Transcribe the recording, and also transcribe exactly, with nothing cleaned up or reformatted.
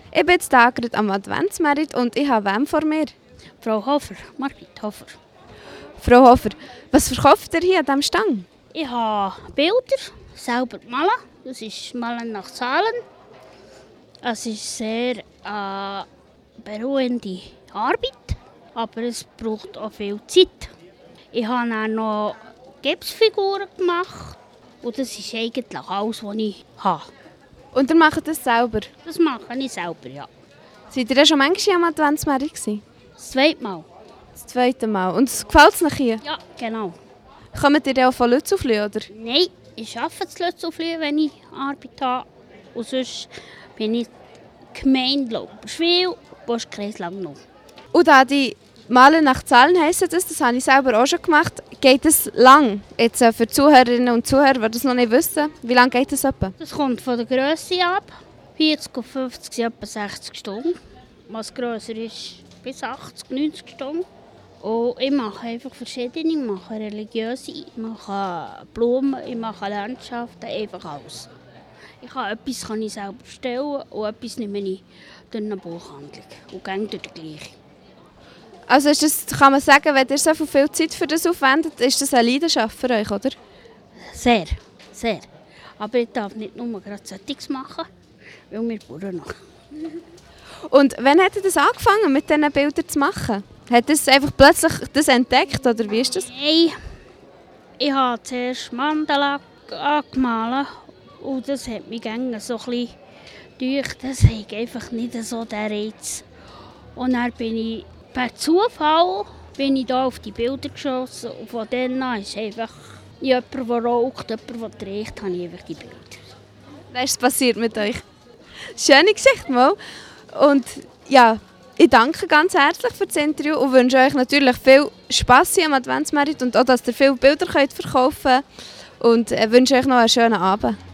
Ich bin jetzt hier gerade am Adventsmarkt und ich habe wem vor mir? Frau Hofer, Margrit Hofer. Frau Hofer, was verkauft ihr hier an diesem Stand? Ich habe Bilder selber malen. Das ist Malen nach Zahlen. Es ist sehr äh, beruhigende Arbeit, aber es braucht auch viel Zeit. Ich habe dann noch Gipsfiguren gemacht und das ist eigentlich alles, was ich habe. Und ihr macht das selber? Das mache ich selber, ja. Seid ihr denn schon manchmal am Adventsmarkt gewesen? Das zweite Mal. Das zweite Mal. Und gefällt es euch hier? Ja, genau. Kommt ihr denn auch von Lützelflüh, oder? Nein, ich arbeite zu Lützelflüh, wenn ich Arbeit habe. Und sonst bin ich Gemeinde Lauberschwil, Postkreis Langnau. Und da die Malen nach Zahlen heissen das, das habe ich selber auch schon gemacht. Geht es lang? Jetzt äh, für die Zuhörerinnen und Zuhörer, die das noch nicht wissen, wie lange geht es etwa? Das kommt von der Grösse ab. vierzig und fünfzig sind etwa sechzig Stunden. Was grösser ist, bis achtzig, neunzig Stunden. Und ich mache einfach verschiedene. Ich mache religiöse, ich mache Blumen, ich mache Landschaften, einfach alles. Ich kann etwas kann ich selber stellen und etwas nehme ich durch eine Buchhandlung und gehe durch die gleiche. Also ist das, kann man sagen, wenn ihr so viel Zeit für das aufwendet, ist das eine Leidenschaft für euch, oder? Sehr, sehr. Aber ich darf nicht nur gerade solches machen, weil wir bauen noch. Und wann hat ihr das angefangen, mit diesen Bildern zu machen? Hat das einfach plötzlich das entdeckt, oder wie ist das? Nein, ich habe zuerst Mandala angemalt und das hat mich gerne so ein bisschen durch. Das hat einfach nicht so den Reiz. Und dann bin ich per Zufall bin ich da auf die Bilder geschossen und von dann an ist einfach jemand, der raucht, jemand, der trägt, habe ich einfach die Bilder. Was ist passiert mit euch? Schöne Geschichte mal. Und ja, ich danke ganz herzlich für das Interview und wünsche euch natürlich viel Spass hier am Adventsmarkt und auch, dass ihr viele Bilder könnt verkaufen könnt. Und wünsche euch noch einen schönen Abend.